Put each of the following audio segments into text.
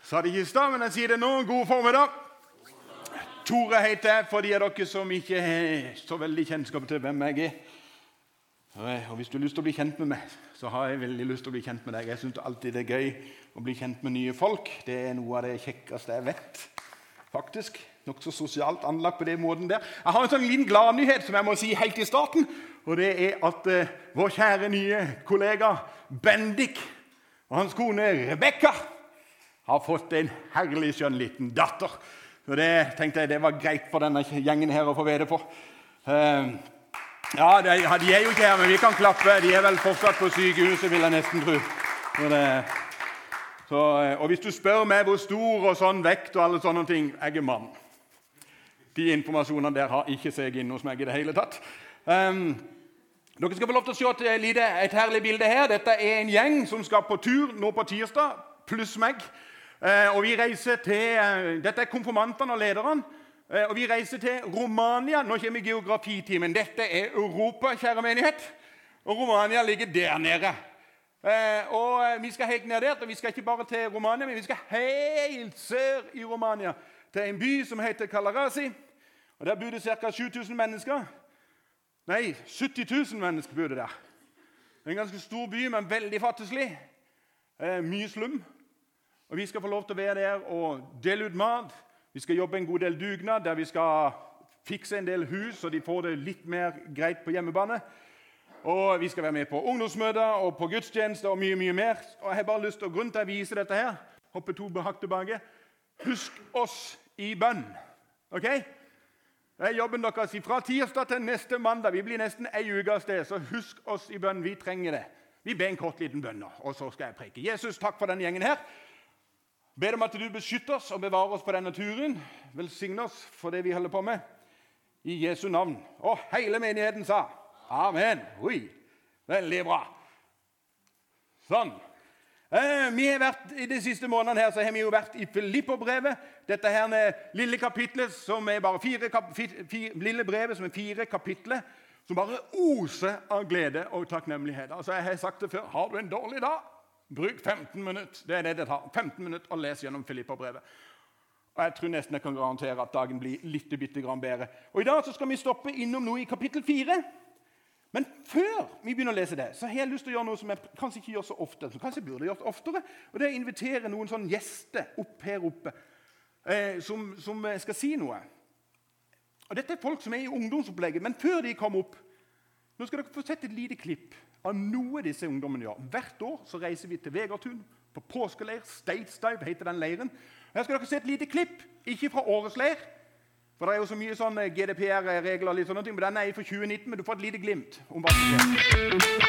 Sa det ikke i stad, men jeg sier det nå. God formiddag. Tore heter jeg, for de av dere som ikke har så veldig kjennskap til hvem jeg er. Og hvis du har lyst til å bli kjent med meg, så har jeg veldig lyst til å bli kjent med deg. Jeg synes alltid det er gøy å bli kjent med nye folk. Det er noe av det kjekkeste jeg vet, faktisk. Nok så sosialt anlagt på den måten der. Jeg har en sånn liten gladnyhet som jeg må si helt i starten, og det er at vår kjære nye kollega Bendik og hans kone Rebecca har fått en herlig skjønn liten datter. Så det tenkte jeg det var greit for denne gjengen her å få vede på. Ja, de er jo ikke her, men vi kan klappe. De er vel fortsatt på sykehuset, vil jeg nesten tro. Og hvis du spør meg hvor stor og sånn vekt og alle sånne ting, jeg er mann. De informasjonene der har ikke seg inn hos meg i det hele tatt. Dere skal få lov til å se et herlig bilde her. Dette er en gjeng som skal på tur nå på tirsdag, pluss meg. Og vi reiser til, dette er konfirmantene og lederne, og vi reiser til Romania. Nå kommer geografitimen. Dette er Europa, kjære menighet. Og Romania ligger der nede. Og vi skal helt ned der, og vi skal ikke bare til Romania, men vi skal helt sør i Romania, til en by som heter Kalarasi. Og der bor det ca. 7000 mennesker. Nei, 70 000 mennesker bor det der. Det er en ganske stor by, men veldig fattigslig. Mye slum. Og vi skal få lov til å være der og dele ut mat. Vi skal jobbe en god del dugnad, der vi skal fikse en del hus, så de får det litt mer greit på hjemmebane. Og vi skal være med på ungdomsmøter og på gudstjenester og mye, mye mer. Og jeg har bare lyst til å grunn til å vise dette her. Hoppe 2 hakk tilbake. Husk oss i bønn. Ok? Det er jobben deres fra tirsdag til neste mandag. Vi blir nesten en uke av sted, så husk oss i bønn. Vi trenger det. Vi ber en kort liten bønn nå, og så skal jeg preke. Jesus, takk for denne gjengen her. Ber om at du beskytter oss og bevarer oss på denne turen. Velsign oss for det vi holder på med. I Jesu navn. Og hele menigheten sa amen. Oi, veldig bra. Sånn. Vi har vært i de siste månedene her, så har vi jo vært i Filipperbrevet. Dette her lille kapitlet som er bare 4 lille brevet som er 4 kapitler, som bare oser av glede og takknemlighet. Altså, jeg har sagt det før, har du en dårlig dag? Bruk 15 minutter. Det er det tar. 15 minutter å lese gjennom Filipperbrevet. Og jeg tror nesten jeg kan garantere at dagen blir bitte grann bedre. Og i dag så skal vi stoppe innom noe i kapittel 4. Men før vi begynner å lese det, så har jeg lyst til å gjøre noe som jeg kanskje ikke gjør så ofte, som kanskje burde gjort oftere, og det er å invitere noen sånne gjester opp her oppe, som skal si noe. Og dette er folk som er i ungdomsopplegget, men før de kommer opp, nå skal dere få sett et lite klipp av noe disse ungdommene gjør. Hvert år så reiser vi til Vegartun, på påskeleir, States Dive heter den leiren. Her skal dere se et lite klipp, ikke fra årets leir, for det er jo så mye sånn GDPR-regler og litt sånne ting, men den er fra 2019, men du får et lite glimt om hva som skjer.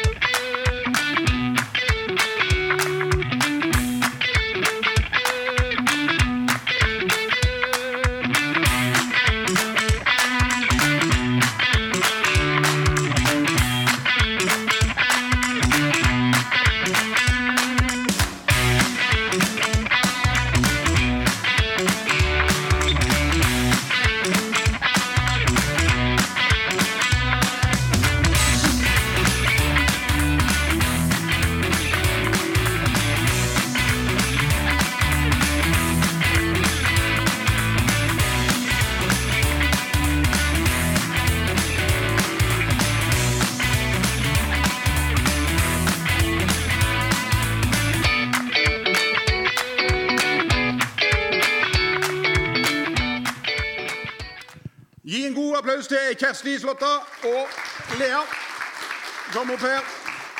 Applaus til Kjersti Slotta og Lea. Kom opp her.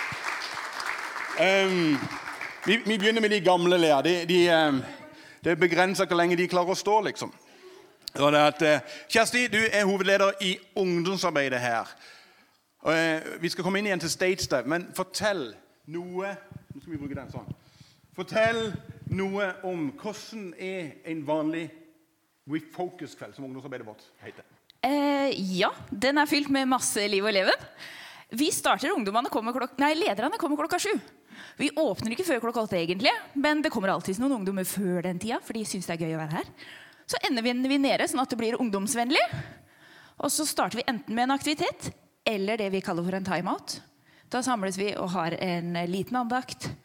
Vi begynner med de gamle, Lea. Det er begrenset hvor lenge de klarer å stå, liksom. Og det at, Kjersti, du er hovedleder i ungdomsarbeidet her. Vi skal komme inn igjen til States Dive, men fortell noe, nå skal vi bruke den sånn. Fortell noe om hvordan er en vanlig refocus-kveld, som ungdomsarbeidet vårt heter. Ja, den er fylt med masse liv og leven. Vi starter, lederne kommer klokka 7. Vi åpner ikke før klokka 8 egentlig, men det kommer alltid noen ungdommer før den tida, for de synes det er gøy å være her. Så ender vi nede sånn at det blir ungdomsvennlig, og så starter vi enten med en aktivitet, eller det vi kaller for en time-out. Da samles vi og har en liten andakt,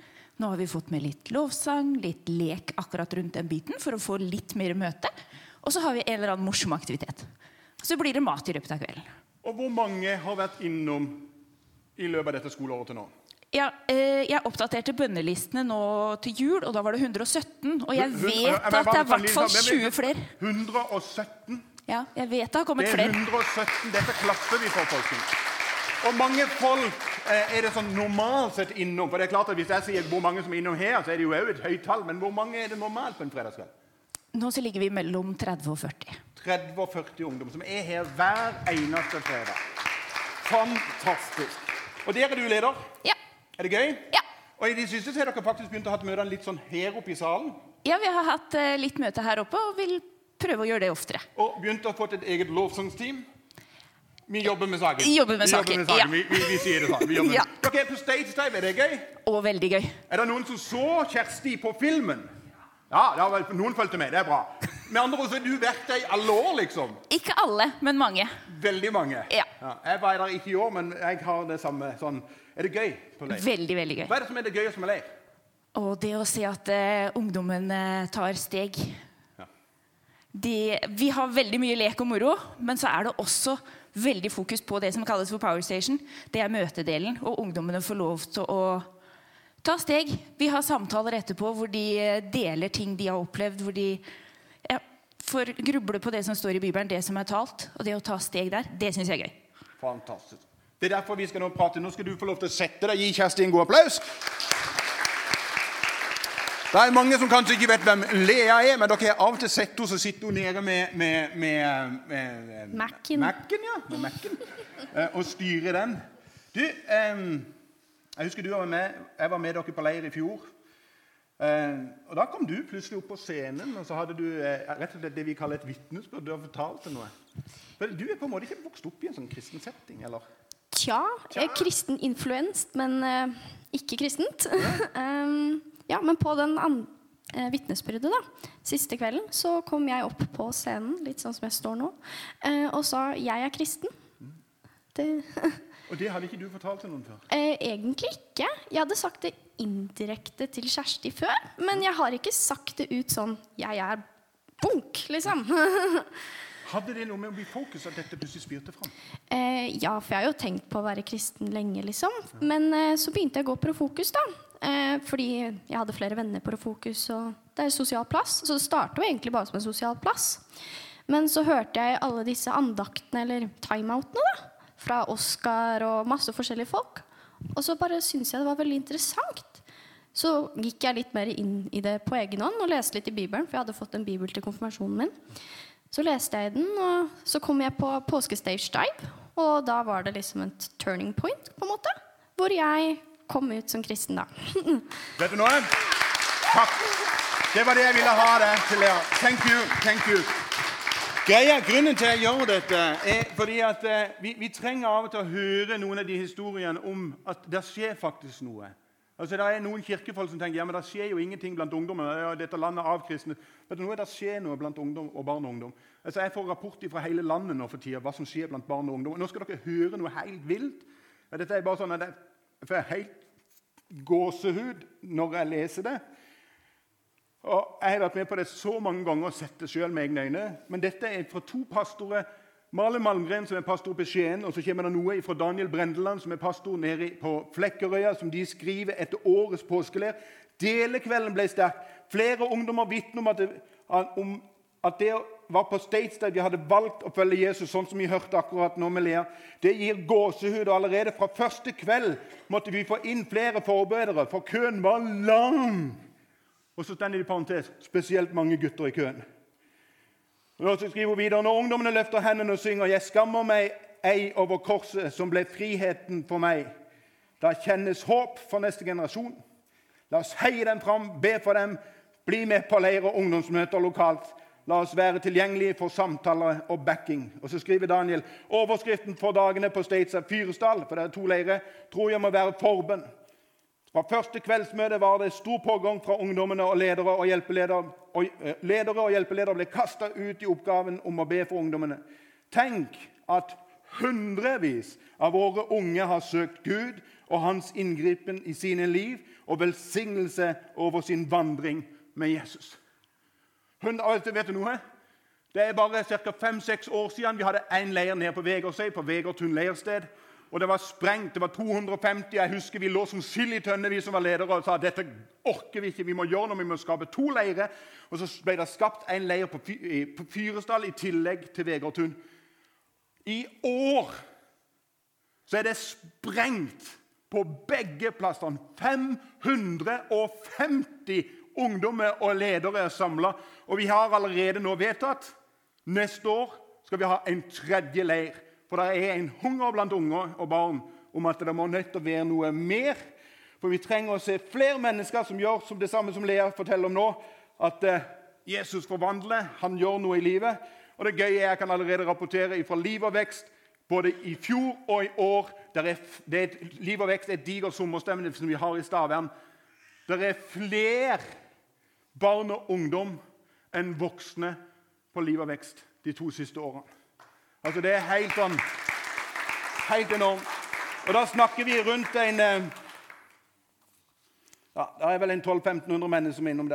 Nå har vi fått med litt lovsang, litt lek akkurat rundt den biten for å få litt mer møte. Og så har vi en eller annen morsom aktivitet. Så blir det mat i løpet av kvelden. Og hvor mange har vært innom i løpet av dette skoleåret til nå? Ja, jeg oppdaterte bønnelistene nå til jul, og da var det 117. Og jeg vet at det er i hvert fall 20 flere. 117? Ja, jeg vet det har kommet flere. Det er 117, dette klapper vi for, folkens. Og mange folk er det sånn normalt sett innom, for det er klart at hvis jeg sier hvor mange som er innom her, så er det jo et høyt tall, men hvor mange er det normalt på en fredagskveld? Nå så ligger vi mellom 30 og 40. 30 og 40 ungdom som er her hver eneste fredag. Fantastisk. Og der er du leder? Ja. Er det gøy? Ja. Og i de siste så har dere faktisk begynt å ha møtene litt sånn her oppe i salen? Ja, vi har hatt litt møte her oppe, og vil prøve å gjøre det oftere. Og begynt å få et eget lovsangsteam? Vi jobber med saken. Jobber med saken, ja. Vi sier det sånn. Vi jobber med. Dere er på stage time, er det gøy? Og veldig gøy. Er det noen som så Kjersti på filmen? Ja, noen følte med, det er bra. Med andre ord så er du vært der i alle år, liksom. Ikke alle, men mange. Veldig mange. Ja. Jeg var der ikke i år, men jeg har det samme. Sånn. Er det gøy på leir? Veldig, veldig gøy. Hva er det som er det gøyeste med leir? Og det å se at ungdommen tar steg. Ja. Vi har veldig mye lek og moro, men så er det også veldig fokus på det som kalles for Power Station. Det er møtedelen, og ungdommene får lov til å ta steg. Vi har samtaler etterpå hvor de deler ting de har opplevd, hvor de får gruble på det som står i Bibelen, det som er talt, og det å ta steg der, det synes jeg er gøy. Fantastisk. Det er derfor vi skal nå prate. Nå skal du få lov til å sette deg. Gi Kjersti en god applaus. Det er mange som kanskje ikke vet hvem Lea er, men dere har av og til sett henne, så sitter hun nede med Mac-en. Ja, med Mac-en, og styrer den. Du, jeg husker du var med, jeg var med dere på leir i fjor, og da kom du plutselig opp på scenen, og så hadde du rett og slett det vi kaller et vitnesbyrd. Du har fortalt til noe. Men du er på en måte ikke vokst opp i en sånn kristen setting, eller? Tja, jeg er kristen influenst, men ikke kristent. Ja, men på den vittnesbyrdet da, siste kvelden, så kom jeg opp på scenen, litt sånn som jeg står nå, og sa, jeg er kristen. Og det hadde ikke du fortalt til noen før? Egentlig ikke. Jeg hadde sagt det indirekte til Kjersti før, men jeg har ikke sagt det ut sånn, jeg er bunk, liksom. Hadde det noe med å bli fokus at dette plutselig spyrte fram? Ja, for jeg har jo tenkt på å være kristen lenge, liksom. Men så begynte jeg å gå på Fokus da. Fordi jeg hadde flere venner på Fokus, og det er sosial plass. Så det startet jo egentlig bare som en sosial plass. Men så hørte jeg alle disse andaktene, eller timeoutene da, fra Oscar og masse forskjellige folk. Og så bare syntes jeg det var veldig interessant. Så gikk jeg litt mer inn i det på egen hånd, og leste litt i Bibelen, for jeg hadde fått en bibel til konfirmasjonen min. Så leste jeg den, og så kom jeg på påskestage dive, og da var det liksom en turning point, på en måte, hvor jeg kom ut som kristen da. Vet du noe? Takk. Det var det jeg ville ha det til dere. Thank you. Grunnen til jeg gjør dette er fordi at vi trenger av og til å høre noen av de historiene om at det skjer faktisk noe. Altså, det er noen kirkefolk som tenker, ja, men det skjer jo ingenting blant ungdommer. Ja, dette landet er avkristnet. Vet du noe, det skjer noe blant ungdom og barn og ungdom. Altså, jeg får rapport fra hele landet nå for tiden, hva som skjer blant barn og ungdom. Nå skal dere høre noe helt vilt. Dette er bare sånn at jeg får helt gåsehud når jeg leser det. Og jeg har vært med på det så mange ganger og sett det selv med egne øyne. Men dette er fra 2 pastorer, Male Malmgren, som er pastor på Skien, og så kommer det noe fra Daniel Brendeland, som er pastor nede på Flekkerøya, som de skriver etter årets påskelær. Delekvelden ble sterk. Flere ungdommer vittner om at det var på stage der vi hadde valgt å følge Jesus, sånn som vi hørte akkurat nå med Lea. Det gir gåsehud, og allerede fra første kveld måtte vi få inn flere forberedere, for køen var lang. Og så stender det i parentes, spesielt mange gutter i køen. Og så skriver hun videre, når ungdommene løfter hendene og synger, jeg skammer meg ei over korset som ble friheten for meg. Da kjennes håp for neste generasjon. La oss heie dem fram, be for dem, bli med på leir og ungdomsmøter lokalt. La oss være tilgjengelige for samtaler og backing. Og så skriver Daniel, overskriften for dagene på States er Fyresdal, for det er 2 leirer, tror jeg må være forbønn. Fra første kveldsmøte var det stor pågang fra ungdommene, og ledere og hjelpeledere ble kastet ut i oppgaven om å be for ungdommene. Tenk at hundrevis av våre unge har søkt Gud og hans inngripen i sine liv og velsignelse over sin vandring med Jesus. Vet du noe? Det er bare ca. 5-6 år siden vi hadde en leir nede på Vegersøy, på Vegertun leirsted. Og det var sprengt, det var 250. Jeg husker vi lå som sild i tønne, vi som var ledere, og sa dette orker vi ikke, vi må gjøre noe, vi må skape 2 leirer. Og så ble det skapt en leir på Fyresdal i tillegg til Vegertun. I år så er det sprengt på begge plassene. 550 ungdommer og ledere er samlet, og vi har allerede nå vedtatt, neste år skal vi ha en 3. leir. For det er en hunger blant unger og barn om at det må nødt til å være noe mer. For vi trenger å se flere mennesker som gjør som det samme som Lea forteller om nå, at Jesus forvandler, han gjør noe i livet. Og det gøye er jeg kan allerede rapportere fra Liv og Vekst, både i fjor og i år. Liv og Vekst er et digert sommerstevne som vi har i Stavern. Det er flere barn og ungdom enn voksne på Liv og Vekst de 2 siste årene. Altså det er helt enormt. Og da snakker vi rundt det er vel en 1200-1500 mennesker som er innom der.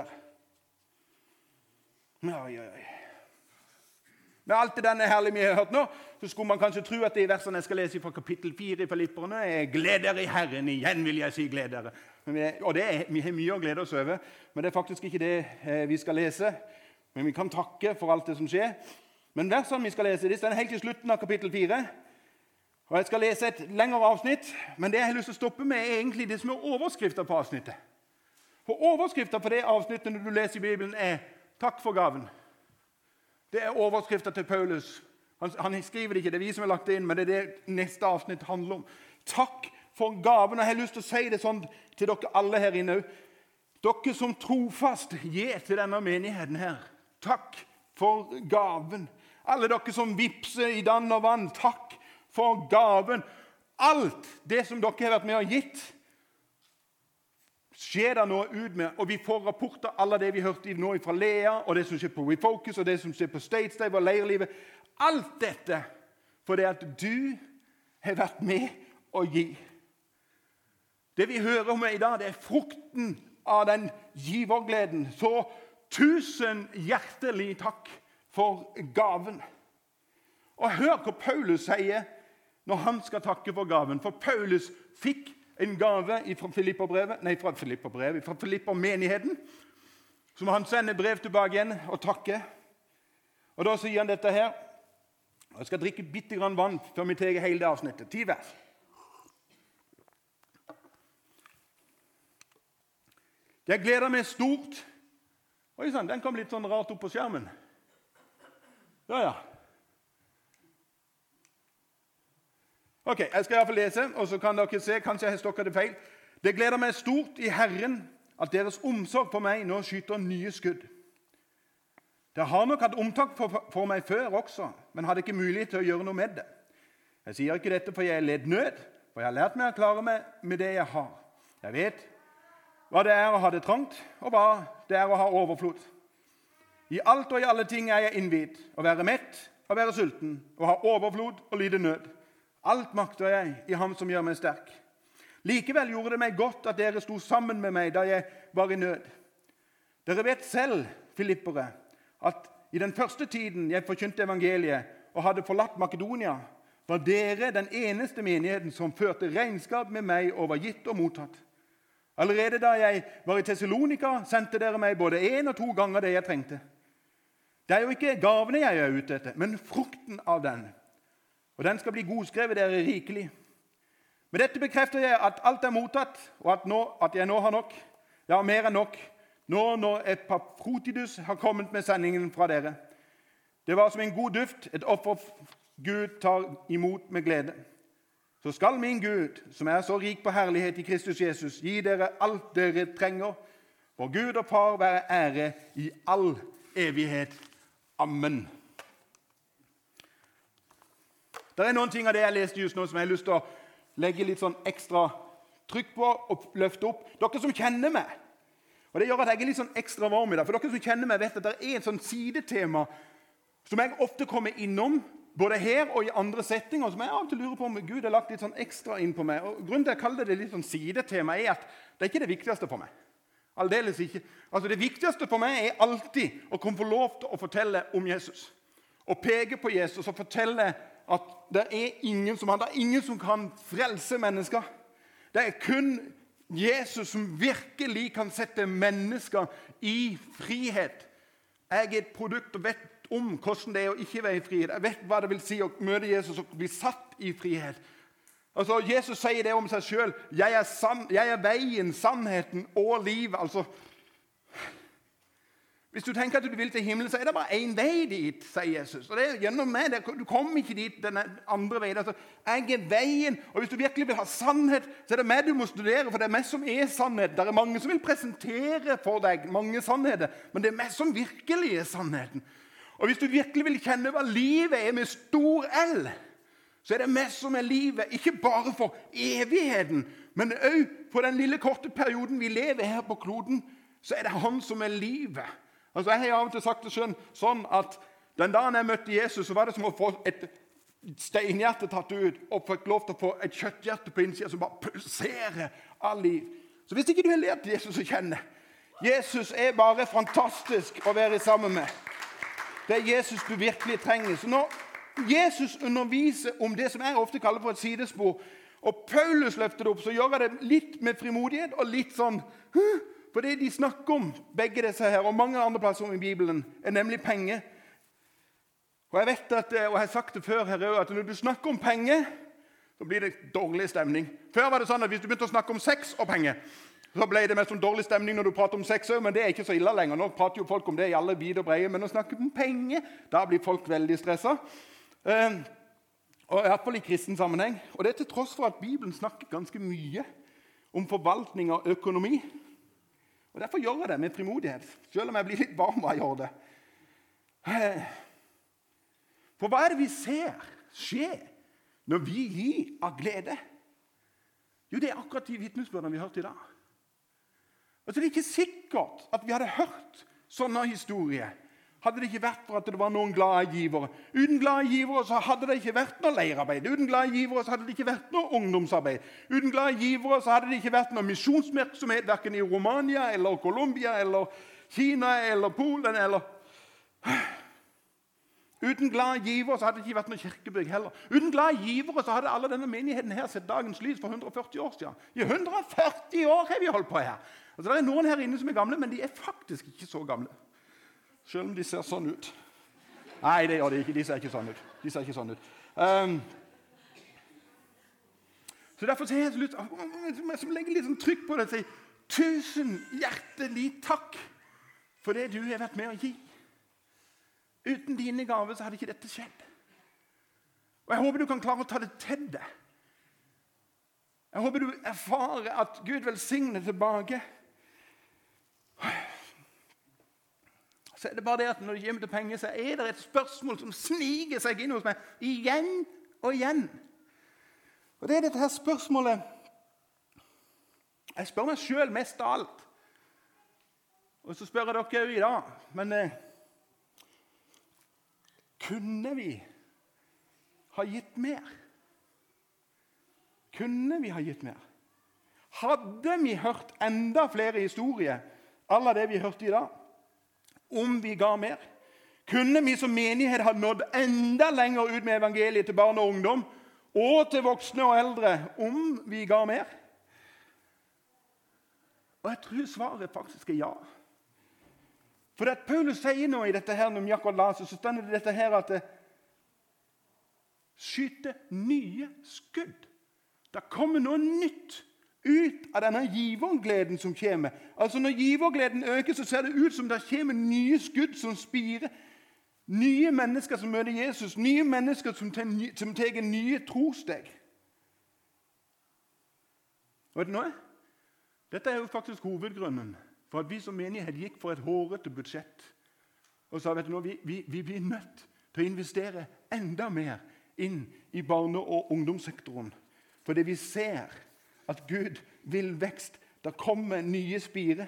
Med alt det denne herlige vi har hørt nå, så skulle man kanskje tro at de versene jeg skal lese fra kapittel 4 i Filipperne er gled dere i Herren, igjen vil jeg si gled dere. Og vi har mye å glede oss over, men det er faktisk ikke det vi skal lese. Men vi kan takke for alt det som skjer. Men versene vi skal lese, det er helt til slutten av kapittel 4. Og jeg skal lese et lengre avsnitt, men det jeg har lyst til å stoppe med er egentlig det som er overskriften på avsnittet. For overskriften på det avsnittet når du leser i Bibelen er «Takk for gaven». Det er overskriften til Paulus. Han skriver det ikke, det er vi som har lagt det inn, men det er det neste avsnitt handler om. Takk for gaven, og jeg har lyst til å si det sånn til dere alle her inne. Dere som trofast gir til denne menigheten her. Takk for gaven. Alle dere som vipser i dann og vann, takk for gaven. Alt det som dere har vært med og gitt, skjer det nå ut med, og vi får rapporter alle det vi hørte nå fra Lea, og det som skjer på WeFocus, og det som skjer på Statesdive og leirlivet. Alt dette fordi at du har vært med å gi. Det vi hører om i dag, det er frukten av den givergleden. Så 1000 hjertelig takk for gaven. Og hør hva Paulus sier når han skal takke for gaven. For Paulus fikk en gave fra Filipper-menigheten, som han sender brev tilbake igjen og takker. Og da sier han dette her. Jeg skal drikke bitte grann vann før vi tar hele det avsnittet. 10 vers. Jeg gleder meg stort. Oi sann, den kom litt sånn rart opp på skjermen. Ja. Ok, jeg skal i hvert fall lese, og så kan dere se, kanskje jeg har stokket det feil. Det gleder meg stort i Herren at deres omsorg for meg nå skyter nye skudd. Det har nok hatt omtak for meg før også, men hadde ikke mulighet til å gjøre noe med det. Jeg sier ikke dette for jeg led nød, for jeg har lært meg å klare meg med det jeg har. Jeg vet hva det er å ha det trangt, og hva det er å ha overflod. I alt og i alle ting er jeg innvidd, å være mett, å være sulten, å ha overflod og lide nød. Alt makter jeg i ham som gjør meg sterk. Likevel gjorde det meg godt at dere sto sammen med meg da jeg var i nød. Dere vet selv, Filippere, at i den første tiden jeg forkynte evangeliet og hadde forlatt Makedonia, var dere den eneste menigheten som førte regnskap med meg over gitt og mottatt. Allerede da jeg var i Thessalonika, sendte dere meg både 1 og 2 ganger det jeg trengte. Det er jo ikke gavene jeg er ute etter, men frukten av den. Og den skal bli godskrevet dere rikelig. Med dette bekrefter jeg at alt er mottatt, og at jeg nå har nok. Ja, mer enn nok. Nå når Epafroditus har kommet med sendingen fra dere. Det var som en god duft, et offer Gud tar imot med glede. Så skal min Gud, som er så rik på herlighet i Kristus Jesus, gi dere alt dere trenger. For Gud og Far være ære i all evighet. Amen. Det er noen ting av det jeg leste just nå som jeg har lyst til å legge litt sånn ekstra trykk på og løfte opp. Dere som kjenner meg, og det gjør at jeg er litt sånn ekstra varm i dag, for dere som kjenner meg vet at det er et sånn sidetema som jeg ofte kommer innom både her og i andre settinger, som jeg av og til lurer på om Gud har lagt litt sånn ekstra inn på meg. Og grunnen til at jeg kaller det litt sånn sidetema er at det er ikke det viktigste for meg. Aldeles ikke. Altså det viktigste for meg er alltid å kunne få lov til å fortelle om Jesus. Og peke på Jesus og fortelle at det er ingen som kan frelse mennesker. Det er kun Jesus som virkelig kan sette mennesker i frihet. Jeg er et produkt og vet om hvordan det er å ikke være i frihet. Jeg vet hva det vil si å møte Jesus og bli satt i frihet. Altså, Jesus sier det om seg selv. Jeg er veien, sannheten og livet. Altså, hvis du tenker at du vil til himmelen, så er det bare en vei dit, sier Jesus. Og det er gjennom meg. Du kommer ikke dit den andre veien. Altså, jeg er veien. Og hvis du virkelig vil ha sannhet, så er det meg du må studere, for det er meg som er sannhet. Det er mange som vil presentere for deg mange sannheter, men det er meg som virkelig er sannheten. Og hvis du virkelig vil kjenne hva livet er med stor L, så er det meg som er livet, ikke bare for evigheten, men også for den lille korte perioden vi lever her på kloden, så er det han som er livet. Altså jeg har av og til sagt det sånn at den dagen jeg møtte Jesus, så var det som å få et steinhjerte tatt ut, og fikk lov til å få et kjøtthjerte på innsiden som bare pulserer av liv. Så hvis ikke du har lært Jesus å kjenne, Jesus er bare fantastisk å være sammen med. Det er Jesus du virkelig trenger. Så når Jesus underviser om det som jeg ofte kaller for et sidespor, og Paulus løfter det opp, så gjør jeg det litt med frimodighet og litt sånn, for det de snakker om, begge disse her, og mange andre plasser i Bibelen, er nemlig penger. Og jeg vet at, og jeg har sagt det før her, at når du snakker om penger, så blir det dårlig stemning. Før var det sånn at hvis du begynte å snakke om sex og penger, så ble det mest sånn dårlig stemning når du prater om sex, men det er ikke så ille lenger. Nå prater jo folk om det i alle vid og breie, men når du snakker om penger, da blir folk veldig stresset. Og i hvert fall i kristen sammenheng. Og det er til tross for at Bibelen snakker ganske mye om forvaltning av økonomi. Og derfor gjør jeg det med frimodighet, selv om jeg blir litt varm av å gjøre det. For hva er det vi ser skje når vi gir av glede? Jo, det er akkurat de vitnesbyrdene vi har hørt i dag. Altså, det er ikke sikkert at vi hadde hørt sånne historier hadde det ikke vært for at det var noen glade givere. Uten glade givere så hadde det ikke vært noe leirarbeid. Uten glade givere så hadde det ikke vært noe ungdomsarbeid. Uten glade givere så hadde det ikke vært noe misjonsvirksomhet, hverken i Romania eller Colombia eller Kina eller Polen eller... Uten glade givere så hadde det ikke vært noe kirkebygg heller. Uten glade givere så hadde alle denne menigheten her sett dagens lys for 140 år siden. I 140 år har vi holdt på her. Altså, det er noen her inne som er gamle, men de er faktisk ikke så gamle. Selv om de ser sånn ut. Nei, det gjør de ikke. De ser ikke sånn ut. De ser ikke sånn ut. Så derfor sier jeg til slutt, som legger litt sånn trykk på det, sier, 1000 hjertelig takk for det du har vært med å gi. Uten dine gaver så hadde ikke dette skjedd. Og jeg håper du kan klare å ta det til deg. Jeg håper du erfarer at Gud velsigner tilbake. Så er det bare det at når det kommer til penger, så er det et spørsmål som sniger seg inn hos meg igjen og igjen. Og det er dette her spørsmålet. Jeg spør meg selv mest av alt. Og så spør jeg dere jo i dag. Men kunne vi ha gitt mer? Kunne vi ha gitt mer? Hadde vi hørt enda flere historier alle det vi hørte i dag? Om vi ga mer? Kunne vi som menighet ha nådd enda lenger ut med evangeliet til barn og ungdom, og til voksne og eldre, om vi ga mer? Og jeg tror svaret faktisk er ja. For at Paulus sier nå i dette her, når vi akkurat leser, så stender det dette her at det skyter nye skudd. Det kommer noe nytt ut av denne givergleden som kommer. Altså når givergleden øker, så ser det ut som det kommer nye skudd som spirer. Nye mennesker som møter Jesus. Nye mennesker som tar nye trosteg. Og vet du noe? Dette er jo faktisk hovedgrunnen for at vi som menighet gikk for et hårete budsjett. Og sa, vet du noe, vi blir nødt til å investere enda mer inn i barne- og ungdomssektoren. Fordi vi ser at Gud vil vekst. Det kommer nye spire.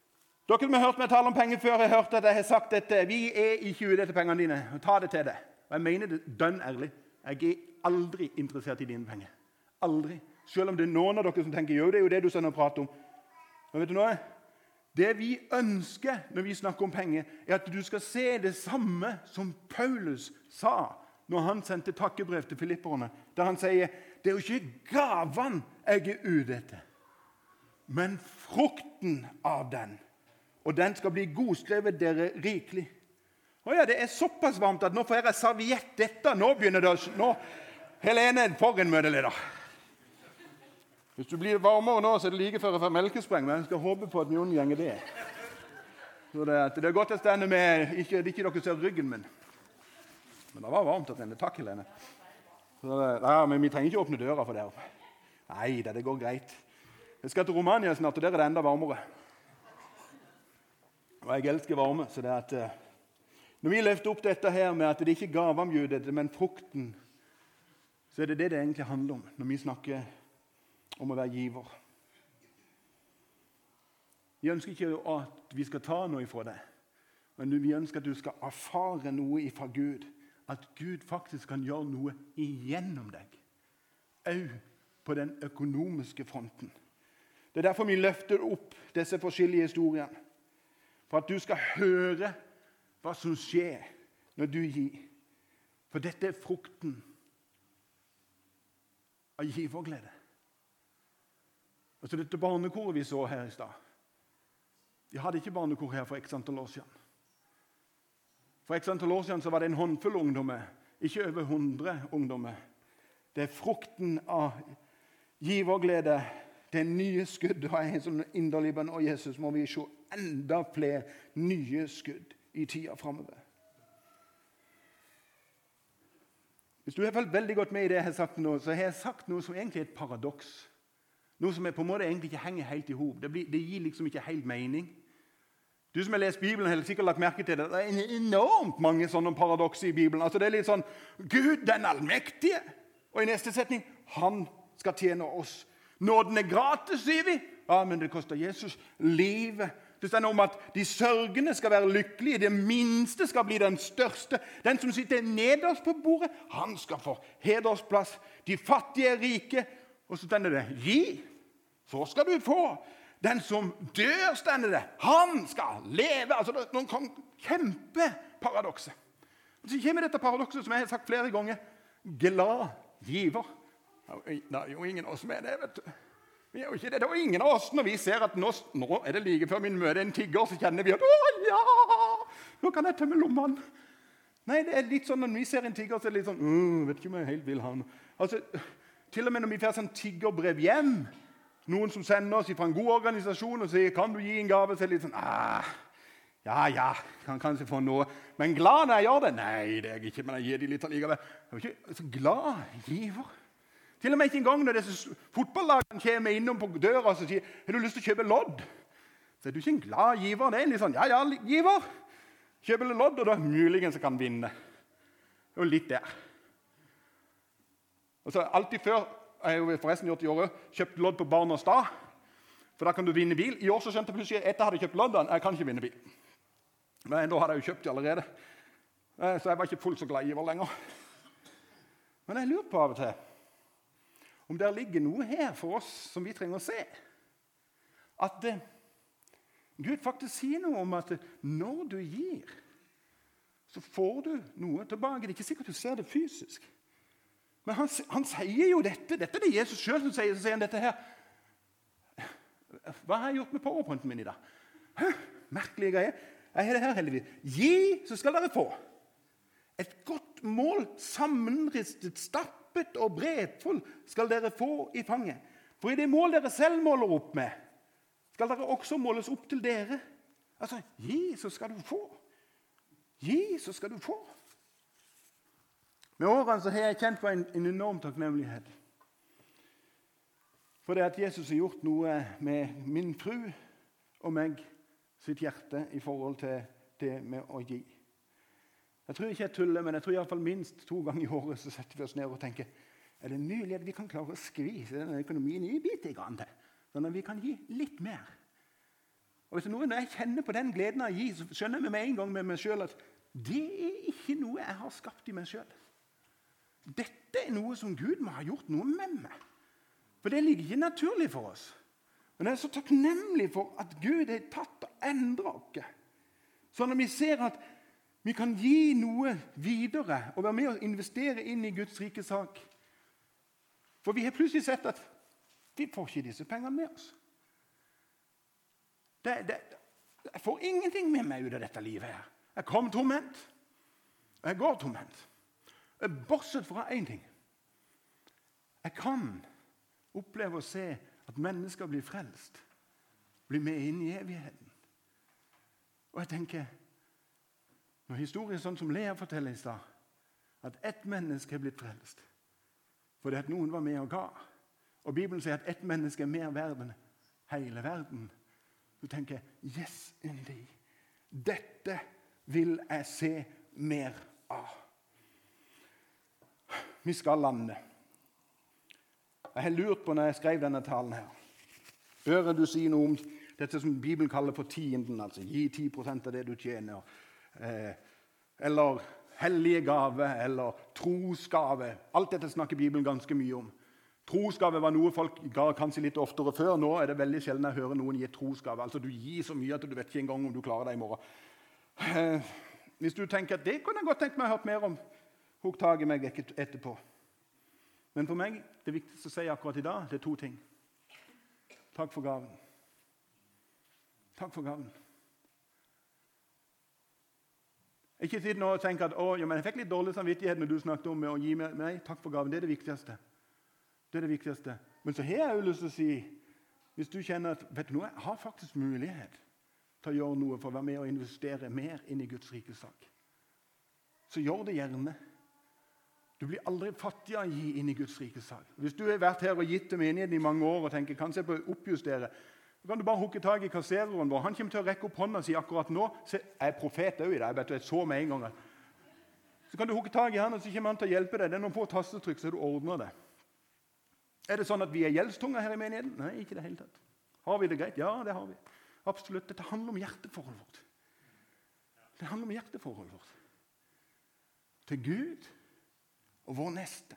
Dere som har hørt meg tale om penger før, har hørt at jeg har sagt at vi er ikke ute etter pengene dine. Ta det til deg. Og jeg mener det dønn ærlig. Jeg er aldri interessert i dine penger. Aldri. Selv om det er noen av dere som tenker, jo, det er jo det du sender og prater om. Men vet du noe? Det vi ønsker når vi snakker om penger, er at du skal se det samme som Paulus sa når han sendte takkebrev til filipperne, der han sier, det er jo ikke gaven jeg er ute etter, men frukten av den. Og den skal bli godskrevet dere rikelig. Ja, det er såpass varmt at nå får jeg serviett dette. Nå begynner det å... Helene, for en møteleder. Hvis du blir varmere nå, så er det like før jeg får melkespreng, men jeg skal håpe på at vi unngår det. Så det er godt å stande med, ikke dere ser ryggen min. Men det var varmt å renne. Takk, Helene. Men vi trenger ikke åpne døra for det. Nei, det går greit. Jeg skal til Romania snart, og der er det enda varmere. Og jeg elsker varme, så det er at... Når vi løfter opp dette her med at det ikke er gavamjudet, men frukten, så er det det egentlig handler om når vi snakker om å være giver. Vi ønsker ikke at vi skal ta noe fra det, men vi ønsker at du skal erfare noe fra Gud, at Gud faktisk kan gjøre noe igjennom deg, også på den økonomiske fronten. Det er derfor vi løfter opp disse forskjellige historiene, for at du skal høre hva som skjer når du gir. For dette er frukten av giverglede. Altså dette barnekoret vi så her i stad. Vi hadde ikke barnekor her for x antall år siden. For x antall år siden så var det en håndfull ungdommer, ikke over 100 ungdommer. Det er frukten av giverglede. Det er nye skudd. Og jeg er sånn inderlig bønn, og Jesus må vi se enda flere nye skudd i tida fremover. Hvis du har følt veldig godt med i det jeg har sagt nå, så har jeg sagt noe som egentlig er et paradoks. Noe som på en måte egentlig ikke henger helt i hop. Det gir liksom ikke helt mening. Du som har lest Bibelen har sikkert lagt merke til det. Det er enormt mange sånne paradokser i Bibelen. Altså det er litt sånn, Gud den allmektige. Og i neste setning, han skal tjene oss. Nåden er gratis, sier vi. Ja, men det koster Jesus livet. Det står om at de sørgende skal være lykkelige, det minste skal bli den største. Den som sitter nederst på bordet, han skal få hedersplass. De fattige er rike. Og så stender det, gi, så skal du få. Den som dør, stender det, han skal leve. Altså det er noen kjempeparadokser. Og så kommer dette paradokset som jeg har sagt flere ganger. Glad giver. Det er jo ingen av oss med det, vet du. Vi er jo ikke det. Det er ingen av oss når vi ser at nå er det like før min møte en tigger, så kjenner vi at ja, nå kan jeg tømme lommene. Nei, det er litt sånn når vi ser en tigger, så er det litt sånn, vet ikke om jeg helt vil ha noe. Altså, til og med når vi får sånn tiggerbrev hjem, noen som sender oss fra en god organisasjon og sier, kan du gi en gave, så er det litt sånn, ja, kan kanskje få noe. Men glad når jeg gjør det? Nei, det er jeg ikke, men jeg gir de litt allikevel. Jeg er ikke så glad giver. Til og med ikke en gang når disse fotballagene kommer innom på døra og sier, har du lyst til å kjøpe lodd? Så er du ikke en glad giver. Det er litt sånn, ja, giver. Kjøper lodd, og da muligens kan vinne. Det er jo litt der. Og så alltid før, jeg har jo forresten gjort i året, kjøpt lodd på Barnas dag, for da kan du vinne bil. I år så skjønte jeg plutselig, etter jeg hadde kjøpt loddene, jeg kan ikke vinne bil. Men da hadde jeg jo kjøpt det allerede. Så jeg var ikke fullt så glad giver lenger. Men jeg lurer på av og til, om det ligger noe her for oss som vi trenger å se. At Gud faktisk sier noe om at når du gir, så får du noe tilbake. Det er ikke sikkert du ser det fysisk. Men han sier jo dette. Dette er det Jesus selv som sier. Så sier han dette her. Hva har jeg gjort med PowerPointen min i dag? Merkelige greier. Jeg har det her heldigvis. Gi, så skal dere få. Et godt mål, sammenristet, stappet og bredfull skal dere få i fanget. For i det mål dere selv måler opp med, skal dere også måles opp til dere. Altså, gi, så skal du få. Gi, så skal du få. Med årene så har jeg kjent på en enorm takknemlighet. For det at Jesus har gjort noe med min fru og meg sitt hjerte i forhold til det med å gi. Jeg tror ikke jeg tuller, men jeg tror i hvert fall minst 2 ganger i året så setter vi oss ned og tenker, er det mulig at vi kan klare å skvise denne økonomien i bitte grann til, sånn at vi kan gi litt mer. Og hvis når jeg kjenner på den gleden av å gi, så skjønner jeg med en gang med meg selv at det er ikke noe jeg har skapt i meg selv. Dette er noe som Gud må ha gjort noe med meg. For det ligger ikke naturlig for oss. Men jeg er så takknemlig for at Gud har tatt og endret oss. Så når vi ser at vi kan gi noe videre og være med og investere inn i Guds rike sak. For vi har plutselig sett at vi får ikke disse pengene med oss. Jeg får ingenting med meg ut av dette livet her. Jeg kom tomhendt, og jeg går tomhendt. Bortsett fra en ting. Jeg kan oppleve å se at mennesker blir frelst, blir med inn i evigheten. Og jeg tenker, når historien sånn som Lea forteller i stad, at ett menneske er blitt frelst, fordi at noen var med og ga. Og Bibelen sier at ett menneske er mer verd enn hele verden. Så tenker jeg, yes indeed. Dette vil jeg se mer av. Vi skal lande. Jeg har lurt på når jeg skrev denne talen her. Hører du si noe om dette som Bibelen kaller for tienden, altså gi 10% av det du tjener, eller hellige gave, eller trosgave. Alt dette snakker Bibelen ganske mye om. Trosgave var noe folk ga kanskje litt oftere før. Nå er det veldig sjelden jeg hører noen gi trosgave. Altså du gir så mye at du vet ikke engang om du klarer deg i morgen. Hvis du tenker at det kunne jeg godt tenkt meg å høre mer om, hukk tag i meg etterpå. Men for meg, det viktigste å si akkurat i dag, det er 2 ting. Takk for gaven. Takk for gaven. Ikke sitt nå og tenke at men jeg fikk litt dårlig samvittighet når du snakket om å gi meg. Nei, takk for gaven. Det er det viktigste. Det er det viktigste. Men så har jeg jo lyst til å si, hvis du kjenner at vet du noe, jeg har faktisk mulighet til å gjøre noe for å være med og investere mer inn i Guds rike sak, så gjør det gjerne. Du blir aldri fattig av å gi inn i Guds rike sak. Hvis du har vært her og gitt til menigheten i mange år og tenker kanskje jeg bør oppjustere, så kan du bare hukke tag i kassereren vår. Han kommer til å rekke opp hånda og si akkurat nå, jeg er profet også i det, jeg så med en gang. Så kan du hukke tag i han, og så kommer han til å hjelpe deg. Det er noen få tastetrykk, så du ordner det. Er det sånn at vi er gjeldstunge her i menigheten? Nei, ikke det hele tatt. Har vi det greit? Ja, det har vi. Absolutt. Dette handler om hjerteforholdet vårt. Det handler om hjerteforholdet vårt. Til Gud og vår neste.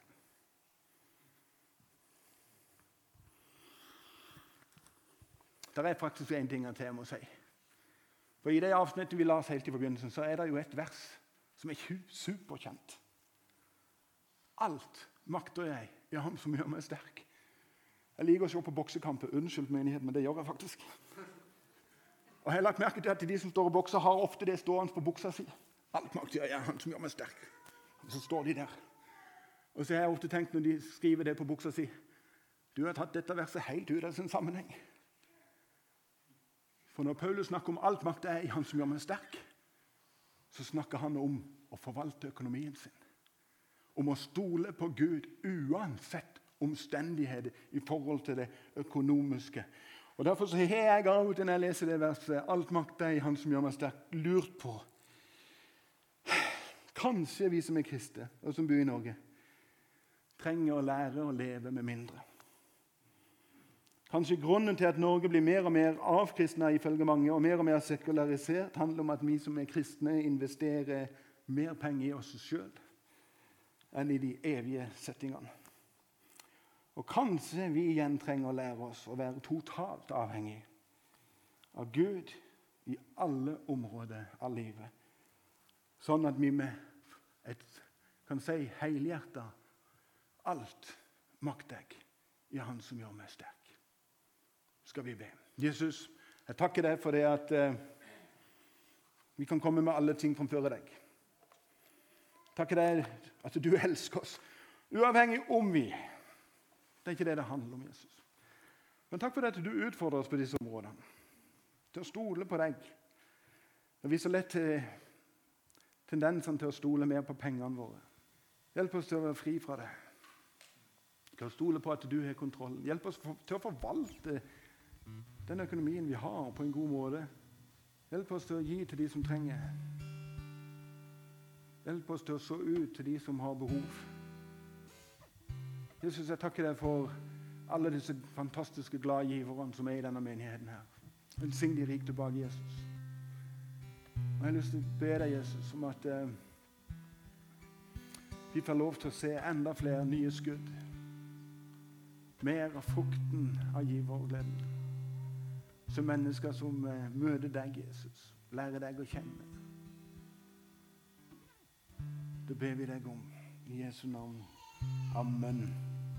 Det er faktisk en ting til jeg må si. For i det avsnittet vi la oss helt i forbindelsen, så er det jo et vers som er superkjent. Alt makter jeg i ham som gjør meg sterk. Jeg liker å se på boksekamper. Unnskyld menigheten, men det gjør jeg faktisk. Og jeg har lagt merke til at de som står og bokser har ofte det stående på buksa si. Alt makter jeg i ham som gjør meg sterk. Og så står de der. Og så har jeg ofte tenkt når de skriver det på buksa si, du har tatt dette verset helt ut av sin sammenheng. For når Paulus snakker om alt makter jeg i ham som gjør meg sterk, så snakker han om å forvalte økonomien sin. Om å stole på Gud uansett omstendigheter i forhold til det økonomiske. Og derfor så har jeg av og til når jeg leser det verset, alt makter i han som gjør meg sterk, lurt på. Kanskje vi som er kristne, og som bor i Norge, trenger å lære å leve med mindre. Kanskje grunnen til at Norge blir mer og mer avkristnet ifølge mange, og mer sekularisert, handler om at vi som er kristne investerer mer penger i oss selv enn i de evige settingene. Og kanskje vi igjen trenger å lære oss å være totalt avhengig av Gud i alle områder av livet. Sånn at vi med kan si helhjertet, alt makter jeg i han som gjør meg sterk. Skal vi be. Jesus, jeg takker deg for det at vi kan komme med alle ting framfor deg. Takker deg at du elsker oss, uavhengig om vi. Det er ikke det det handler om, Jesus. Men takk for det at du utfordrer oss på disse områdene. Til å stole på deg. Det viser lett tendensen til å stole mer på pengene våre. Hjelp oss til å være fri fra det. Til å stole på at du har kontroll. Hjelp oss til å forvalte den økonomien vi har på en god måte. Hjelp oss til å gi til de som trenger. Hjelp oss til å så ut til de som har behov. Jesus, jeg takker deg for alle disse fantastiske glade giverne som er i denne menigheten her. Velsign de rik tilbake, Jesus. Og jeg har lyst til å be deg, Jesus, om at vi får lov til å se enda flere nye skudd. Mer av frukten av givergleden. Som mennesker som møter deg, Jesus. Lærer deg å kjenne. Det ber vi deg om. I Jesu navn. Amen.